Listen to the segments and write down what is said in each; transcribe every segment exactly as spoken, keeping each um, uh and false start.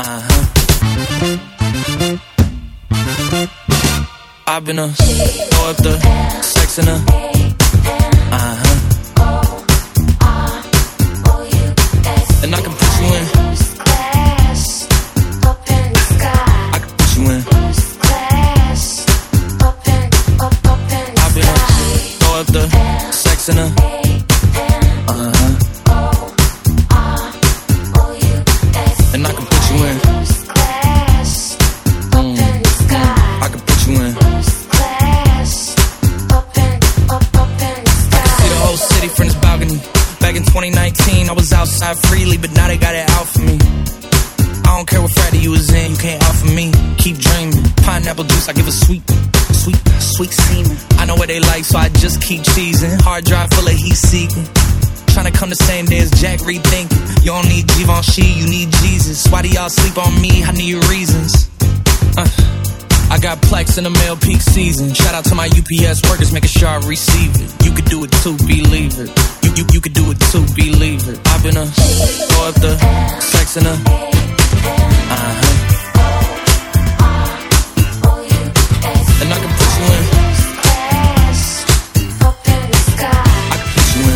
Uh-huh. I've been a throw up the sex in a uh-huh. And I can put you in. I can put you in. I've been a throw up the sex in a uh-huh. And I can put you in. Mm. I can put you in. City from this balcony. Back in twenty nineteen, I was outside freely, but now they got it out for me. I don't care what Friday you was in, you can't offer me. Keep dreaming. Pineapple juice, I give a sweet, sweet, sweet semen. I know what they like, so I just keep cheesing. Hard drive full of heat seeking. Tryna come the same day as Jack rethinking. You don't need Givenchy, you need Jesus. Why do y'all sleep on me? I need reasons. Uh. I got Plex in the mail peak season. Shout out to my U P S workers, making sure I receive it. You could do it too, believe it. You you you could do it too, believe it. I've been a throw up the sex in a uh-huh. And I can put you in. I can put you in.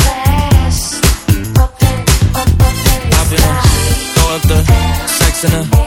I've been a throw up the sex in a